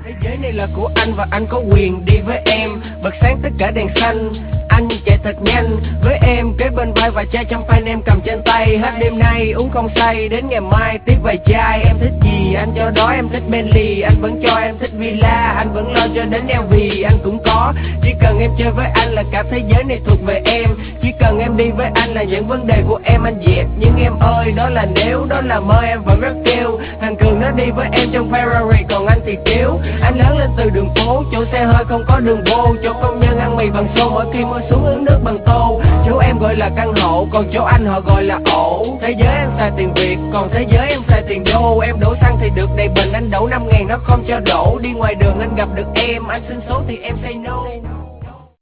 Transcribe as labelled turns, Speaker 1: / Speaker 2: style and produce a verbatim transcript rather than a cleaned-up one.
Speaker 1: Thế giới này là của anh và anh có quyền đi với em. Bật sáng tất cả đèn xanh, anh chạy thật nhanh với em, kế bên vai và chai champagne em cầm trên tay. Hết đêm nay uống không say, đến ngày mai tiếp vài chai. Em thích gì anh cho đó, em thích Bentley anh vẫn cho, em thích villa anh vẫn lo cho đến eo vì anh cũng có. Chỉ cần em chơi với anh là cả thế giới này thuộc về em. Chỉ cần em đi với anh là những vấn đề của em anh dẹp. Nhưng em ơi đó là nếu, đó là mơ em vẫn rất kêu. Thằng Cường nó đi với em trong Ferrari còn anh thì thiếu. Anh lớn lên từ đường phố, chỗ xe hơi không có đường vô, chỗ công nhân ăn mì bằng xô, mỗi khi mưa xuống uống nước bằng tô. Chỗ em gọi là căn hộ, còn chỗ anh họ gọi là ổ. Thế giới em xài tiền Việt, còn thế giới em xài tiền đô. Em đổ xăng thì được đầy bình, anh đổ năm ngàn nó không cho đổ. Đi ngoài đường anh gặp được em, anh xin số thì em say no.